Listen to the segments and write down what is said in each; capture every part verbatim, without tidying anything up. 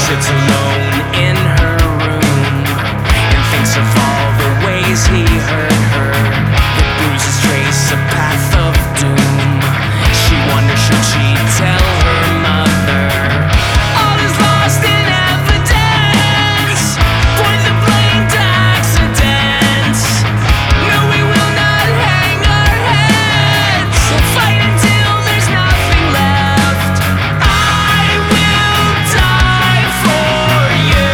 sits alone in her room and thinks of all the ways he hurt her. The bruises trace a path of doom. She wonders, should she tell her mother? All is lost in evidence. Point the blame to accidents. No, we will not hang our heads. We'll fight until there's nothing left. I will die for you.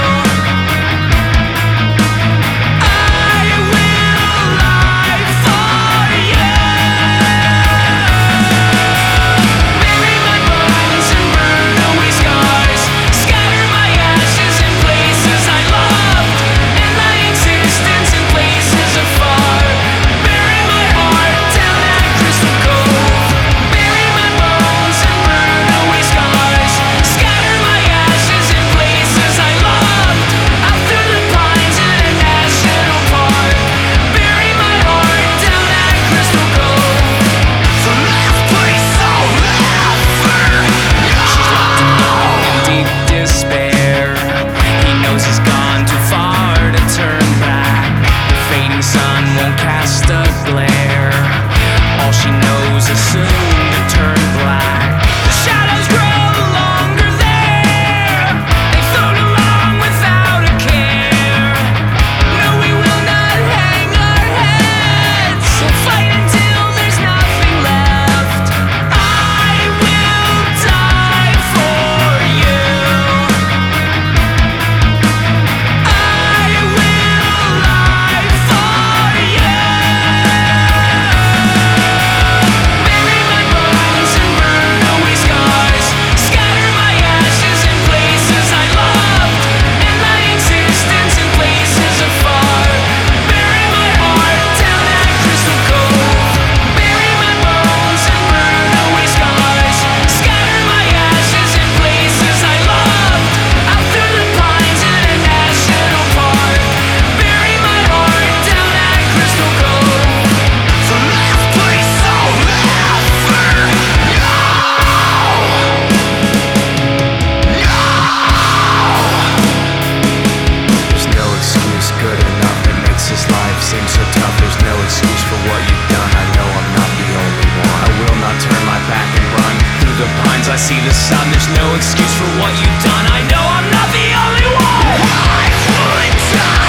I will lie for you. Bury my bones and burn away scars. Scatter my ashes in places I loved, and my existence in places afar. Bury my heart down at Crystal Cove. Bury my bones and burn away scars. Scatter my ashes in places I loved, out through the pines in a national park. Bury my heart down at Crystal Cove. The last place I'll ever know. She's locked alone in deep despair. He knows he's gone too far to turn back. The fading sun won't cast a glare. All she knows is soon to turn black. The shadows grow longer there. They float along without a care. No, we will not hang our heads. We'll fight until there's nothing left. I will die for you. I will lie for you. Bury my bones and burn away scars. Scatter my ashes in places I loved, and my existence in places afar. Bury my heart down at Crystal Cove. Bury my bones and burn away scars. Scatter my ashes in places I loved, out through the pines in a national park. Bury my heart down at Crystal Cove. The last place I'll ever know. There's no excuse good enough that makes this life seem so tough. There's no excuse for what you've done. I know I'm not the only one. I will not turn my back and run. Through the pines I see the sun. There's no excuse for what you've done. I know I'm not the only one. I would die.